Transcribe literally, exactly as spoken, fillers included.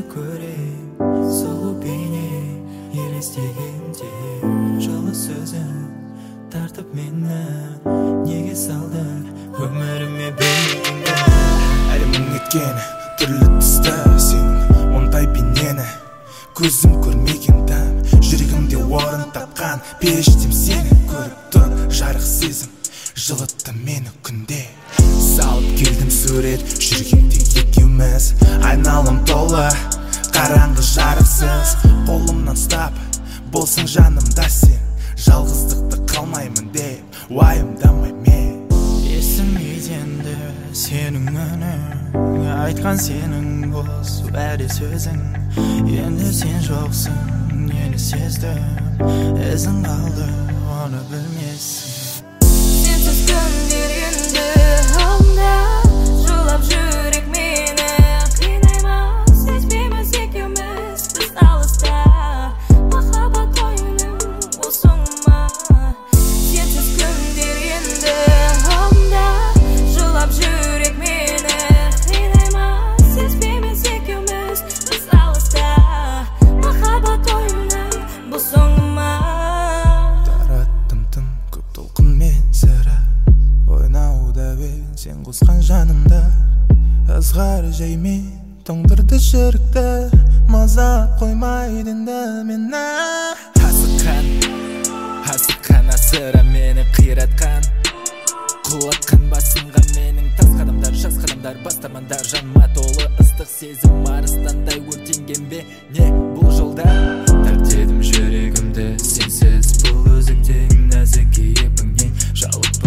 көрем, сұлу бейне елестегенде. Жылы сөзің тартып мені, неге салдың өміріме бейнеңді. Әлемнің еткен түрлі түсті сенің ондай бейнені көзім көрмеген дәм, жүрегімде орын тапқан періштем сені көріп тұрып жарық сезім жылытты мені күнде. Салып келдім сурет жүргенде екеуміз, айналым толы қараңғы жарықсыз. Қолымнан ұстап болсаң жанымда сен, жалғыздықты қалмаймын деп уайымдамай мен. Есімейденді сенің үнің, айтқан сенің бос уәде сөзің. Енді сен жоқсың, нені сездім, ізің қалды, оны білмесің. Сенсіз күндер енді алдымда, жылап жүрек мені қинай ма? Сезбейміз екеуміз біз алыста, махаббат ойының болсың ма? Сенсіз күндер енді алдымда, жылап жүрек мені қинай ма? Сезбейміз екеуміз біз алыста, махаббат ойының болсың ма? Тараттым тым көп толқынмен сірә, ойнауда бен сен қосқан жанымда. Ызғар жаймен тоңдырды жүректі, маза қоймайды енді мені. Асыққан, асыққан асыра мені қиратқан, құлатқан басымға менің тас қадамдар, жас қадамдар, бастамандар. Жаныма толы ыстық сезім арыстандай өртенген бе не бұл жолда? Тәртедім жүрегімді сенсіз, бұл өзіңден нәзік кейіпіңнен жалықпын.